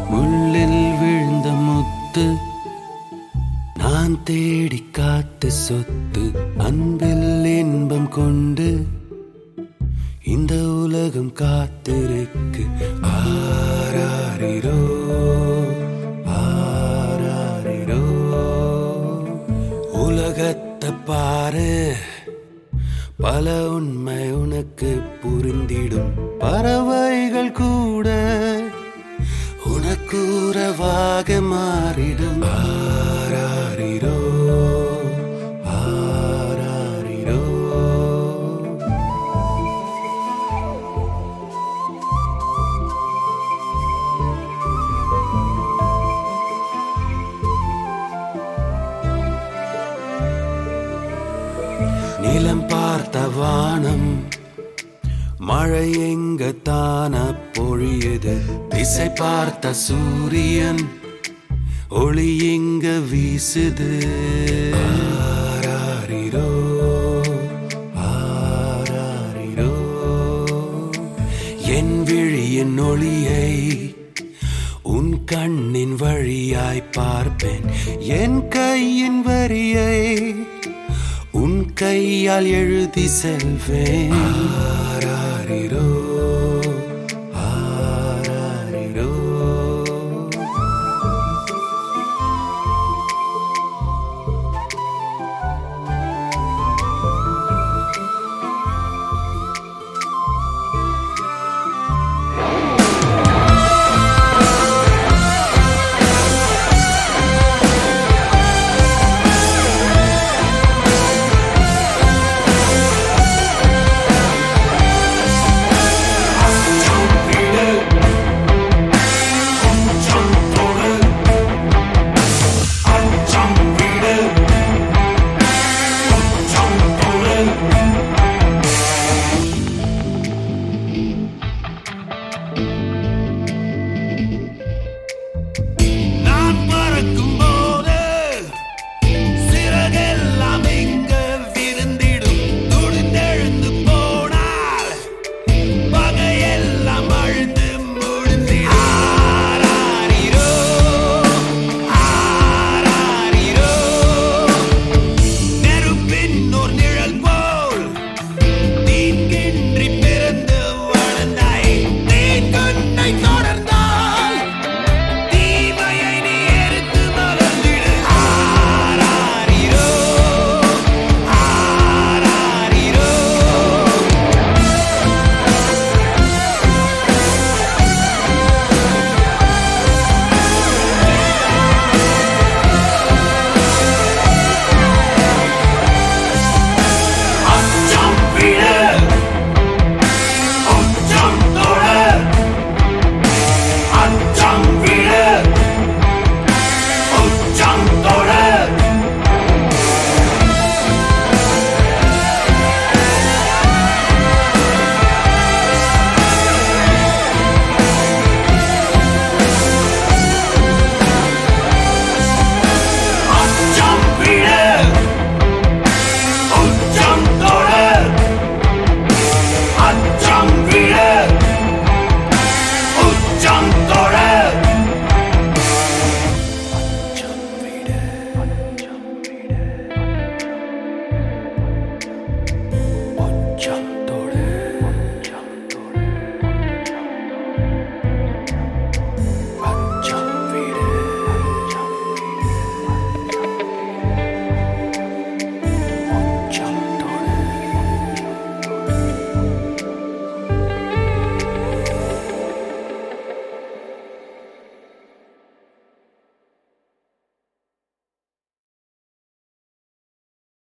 முள்ளில் விழுந்த முத்து நான் தேடி காத்த சொத்து அன்பில் இன்பம் கொண்டு இந்த உலகம் காத்திருக்கு. ஆராரிரோ ஆராரிரோ. உலகத்தை பாரு, பல உண்மை உனக்கு புரிந்திடும். பறவைகள் கூட உனக்கு உறவாக மாறிடும். ஆராரிரோ ஆராரிரோ. நிலம் பார்த்த வானம் மழை எங்க தான பொழியது. திசை பார்த்த சூரியன் ஒளி எங்க வீசுது. ஆராரிரோ ஆராரிரோ. என் விழியின் ஒளியை உன் கண்ணின் வழியாய் பார்ப்பேன். என் கையின் வரியை உன் கையால் எழுதி செல்வேன். ஆராரிரோ